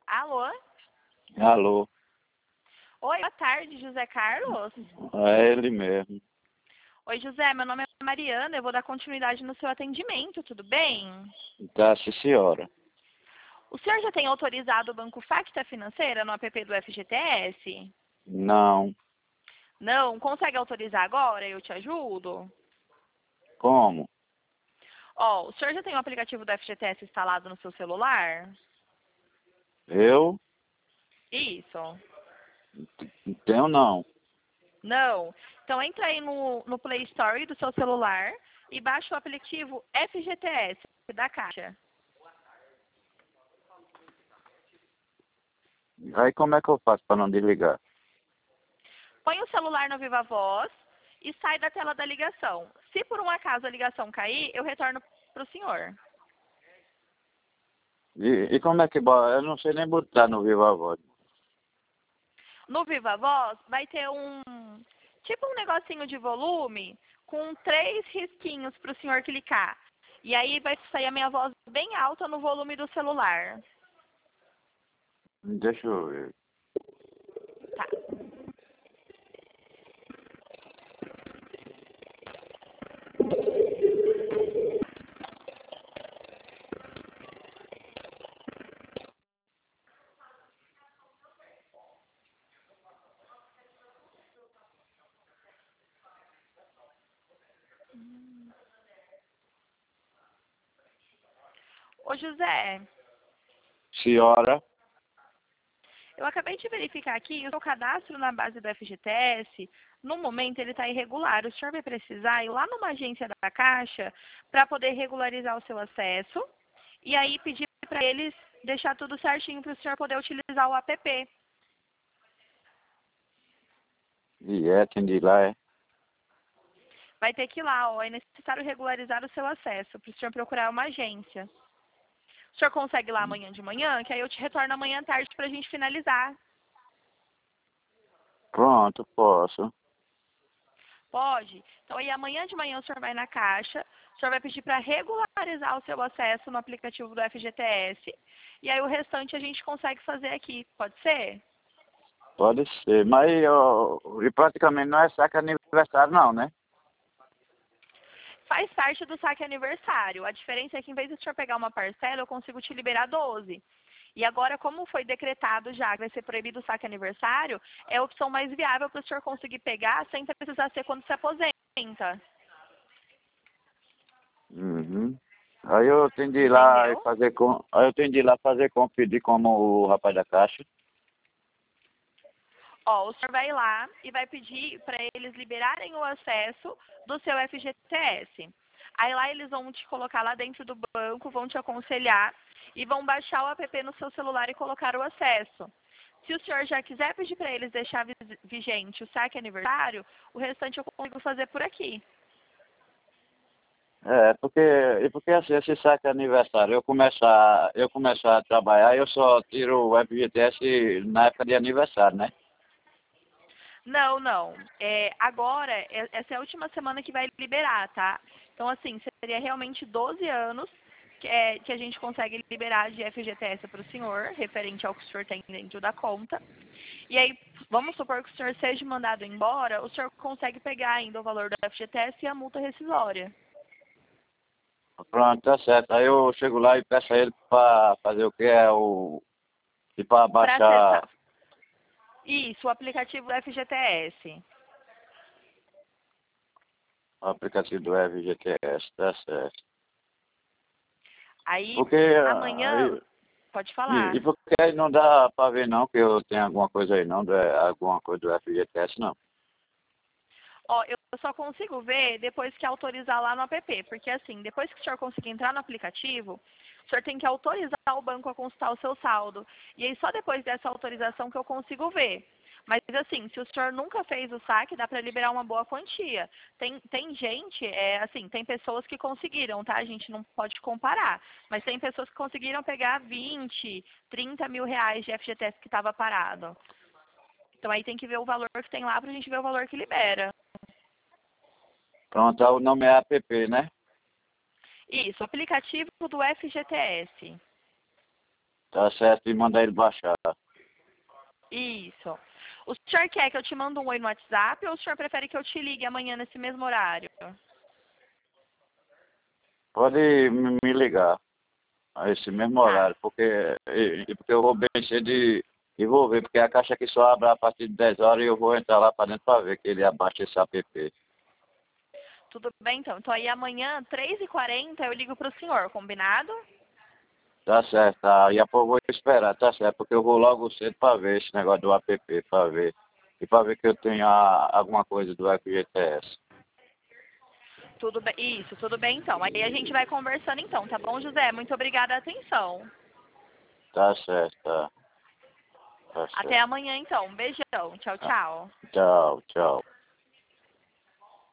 Alô? Alô, Oi, boa tarde, José Carlos. é ele mesmo. Oi, José, meu nome é Mariana, eu vou dar continuidade no seu atendimento, tudo bem? Tá, sim, senhora. O senhor já tem autorizado o Banco Facta Financeira no app do FGTS? Não. Não? Consegue autorizar agora? Eu te ajudo? Como? Ó, o senhor já tem o aplicativo do FGTS instalado no seu celular? Eu? Isso. Não tenho não. Não? Então entra aí no Play Store do seu celular e baixa o aplicativo FGTS da Caixa. Aí como é que eu faço para não desligar? Põe o celular no Viva Voz e sai da tela da ligação. Se por um acaso a ligação cair, eu retorno para o senhor. E como é que... Eu não sei nem botar no Viva Voz. No Viva Voz vai ter tipo um negocinho de volume com 3 risquinhos para o senhor clicar. E aí vai sair a minha voz bem alta no volume do celular. Deixa eu ver. Tá. Ô José, Senhora? eu acabei de verificar aqui o seu cadastro na base do FGTS. No momento ele está irregular. O senhor vai precisar ir lá numa agência da Caixa para poder regularizar o seu acesso e aí pedir para eles deixar tudo certinho para o senhor poder utilizar o app. E é, atendi lá, é. Vai ter que ir lá, ó, é necessário regularizar o seu acesso para o senhor procurar uma agência. O senhor consegue ir lá amanhã de manhã, que aí eu te retorno amanhã à tarde para a gente finalizar. Pronto, posso. Pode? Então aí amanhã de manhã o senhor vai na Caixa, o senhor vai pedir para regularizar o seu acesso no aplicativo do FGTS, e aí o restante a gente consegue fazer aqui, pode ser? Pode ser. Mas e praticamente não é saque aniversário não, né? Faz parte do saque aniversário. A diferença é que em vez de o senhor pegar uma parcela, eu consigo te liberar 12. E agora, como foi decretado já que vai ser proibido o saque aniversário, é a opção mais viável para o senhor conseguir pegar sem precisar ser quando se aposenta. Uhum. Aí eu atendi lá e Entendeu? fazer com... Aí eu atendi lá fazer com pedir como o rapaz da caixa. Ó, o senhor vai lá e vai pedir para eles liberarem o acesso do seu FGTS. Aí lá eles vão te colocar lá dentro do banco, vão te aconselhar e vão baixar o app no seu celular e colocar o acesso. Se o senhor já quiser pedir para eles deixar vigente o saque aniversário, o restante eu consigo fazer por aqui. Porque assim, esse saque aniversário, eu começar a trabalhar, eu só tiro o FGTS na época de aniversário, né? Não, não. Agora, essa é a última semana que vai liberar, tá? Então, assim, seria realmente 12 anos que a gente consegue liberar de FGTS para o senhor, referente ao que o senhor tem dentro da conta. E aí, vamos supor que o senhor seja mandado embora, o senhor consegue pegar ainda o valor do FGTS e a multa rescisória. Pronto, tá certo. Aí eu chego lá e peço a ele para fazer o que é o... E para Para baixar acessar. Isso, o aplicativo do FGTS. o aplicativo do FGTS, tá certo. Aí, Porque amanhã, aí... pode E falar. porque aí não dá para ver não que eu tenho alguma coisa aí não, alguma coisa do FGTS não. Ó, eu só consigo ver depois que autorizar lá no app, porque assim, depois que o senhor conseguir entrar no aplicativo, o senhor tem que autorizar o banco a consultar o seu saldo. E aí só depois dessa autorização que eu consigo ver. Mas assim, se o senhor nunca fez o saque, dá para liberar uma boa quantia. Tem gente, assim, tem pessoas que conseguiram, tá? A gente não pode comparar. Mas tem pessoas que conseguiram pegar 20, 30 mil reais de FGTS que estava parado. Então aí tem que ver o valor que tem lá pra gente ver o valor que libera. Pronto, o nome é app, né? Isso, aplicativo do FGTS. Tá certo, e mandar ele baixar. Isso. O senhor quer que eu te mande um oi no WhatsApp ou o senhor prefere que eu te ligue amanhã nesse mesmo horário? Pode me ligar a esse mesmo Tá. horário, porque eu vou bem cedo e vou ver, porque a caixa aqui só abre a partir de 10 horas e eu vou entrar lá para dentro para ver que ele abaixa esse app. Tudo bem, então. Então aí amanhã, 3h40, eu ligo pro senhor, combinado? Tá certo, tá. E a pouco eu vou esperar, tá certo, porque eu vou logo cedo para ver esse negócio do app, para ver. E para ver que eu tenho alguma coisa do FGTS. Tudo bem. Isso, tudo bem, então. Aí a gente vai conversando, então, tá bom, José? Muito obrigada a atenção. Tá certo, tá. Tá Até certo. amanhã, então. Um beijão. Tchau, tchau. Tchau, tchau.